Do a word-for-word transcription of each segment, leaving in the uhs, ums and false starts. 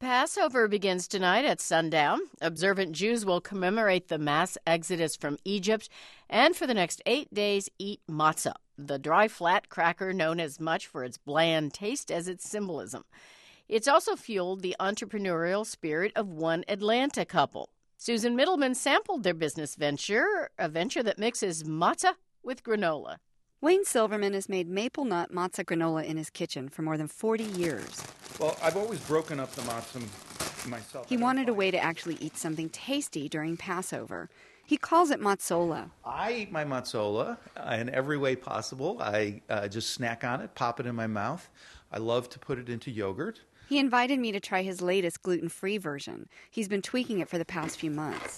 Passover begins tonight at sundown. Observant Jews will commemorate the mass exodus from Egypt and for the next eight days eat matzah, the dry, flat cracker known as much for its bland taste as its symbolism. It's also fueled the entrepreneurial spirit of one Atlanta couple. Susan Middleman sampled their business venture, a venture that mixes matzah with granola. Wayne Silverman has made maple nut matzah granola in his kitchen for more than forty years. Well, I've always broken up the matzah myself. He wanted a way to actually eat something tasty during Passover. He calls it matzola. I eat my matzola in every way possible. I uh, just snack on it, pop it in my mouth. I love to put it into yogurt. He invited me to try his latest gluten-free version. He's been tweaking it for the past few months.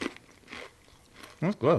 That's good.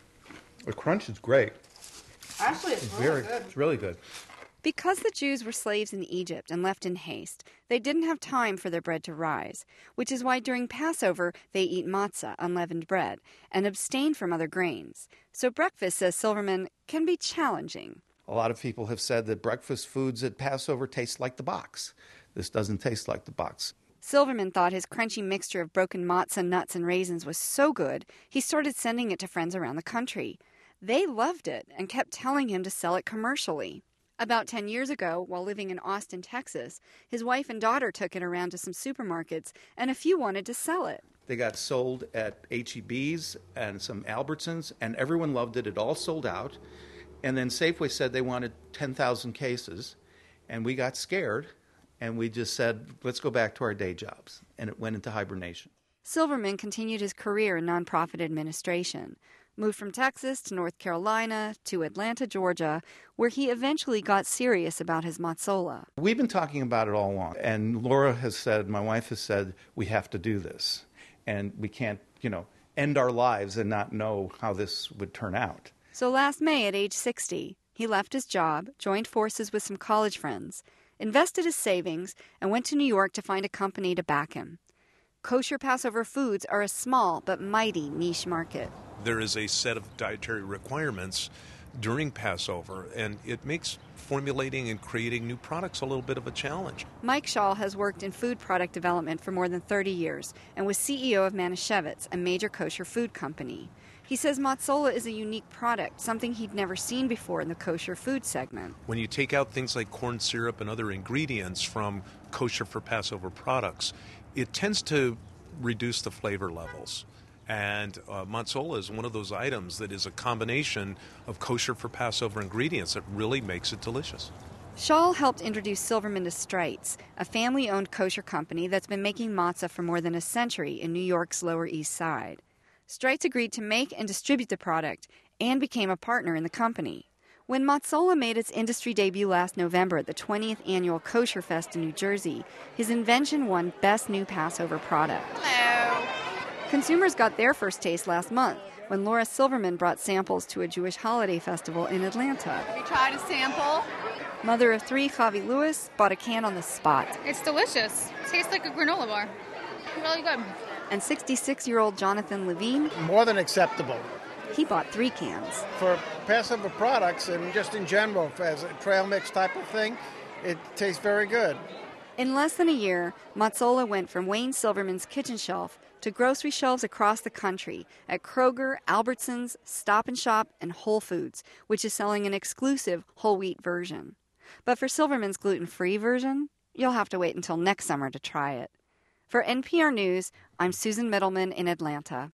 The crunch is great. Actually, it's, it's really very good. It's really good. Because the Jews were slaves in Egypt and left in haste, they didn't have time for their bread to rise, which is why during Passover they eat matzah, unleavened bread, and abstain from other grains. So breakfast, says Silverman, can be challenging. A lot of people have said that breakfast foods at Passover taste like the box. This doesn't taste like the box. Silverman thought his crunchy mixture of broken matzah, nuts, and raisins was so good, he started sending it to friends around the country. They loved it and kept telling him to sell it commercially. About ten years ago, while living in Austin, Texas, his wife and daughter took it around to some supermarkets, and a few wanted to sell it. They got sold at H E B's and some Albertsons, and everyone loved it. It all sold out. And then Safeway said they wanted ten thousand cases, and we got scared, and we just said, let's go back to our day jobs, and it went into hibernation. Silverman continued his career in nonprofit administration, moved from Texas to North Carolina to Atlanta, Georgia, where he eventually got serious about his matzola. We've been talking about it all along, and Laura has said, my wife has said, we have to do this, and we can't, you know, end our lives and not know how this would turn out. So last May, at age sixty, he left his job, joined forces with some college friends, invested his savings, and went to New York to find a company to back him. Kosher Passover foods are a small but mighty niche market. There is a set of dietary requirements during Passover, and it makes formulating and creating new products a little bit of a challenge. Mike Shaw has worked in food product development for more than thirty years and was C E O of Manischewitz, a major kosher food company. He says matzola is a unique product, something he'd never seen before in the kosher food segment. When you take out things like corn syrup and other ingredients from kosher for Passover products, it tends to reduce the flavor levels. And uh, matzola is one of those items that is a combination of kosher for Passover ingredients that really makes it delicious. Shaw helped introduce Silverman to Streitz, a family-owned kosher company that's been making matzah for more than a century in New York's Lower East Side. Streitz agreed to make and distribute the product and became a partner in the company. When matzola made its industry debut last November at the twentieth Annual Kosher Fest in New Jersey, his invention won Best New Passover Product. Hello. Consumers got their first taste last month when Laura Silverman brought samples to a Jewish holiday festival in Atlanta. Have you tried a sample? Mother of three, Javi Lewis, bought a can on the spot. It's delicious. It tastes like a granola bar. Really good. And sixty-six-year-old Jonathan Levine, more than acceptable. He bought three cans. For Passover products and just in general, as a trail mix type of thing, it tastes very good. In less than a year, matzola went from Wayne Silverman's kitchen shelf to grocery shelves across the country at Kroger, Albertsons, Stop and Shop, and Whole Foods, which is selling an exclusive whole wheat version. But for Silverman's gluten-free version, you'll have to wait until next summer to try it. For N P R News, I'm Susan Middleman in Atlanta.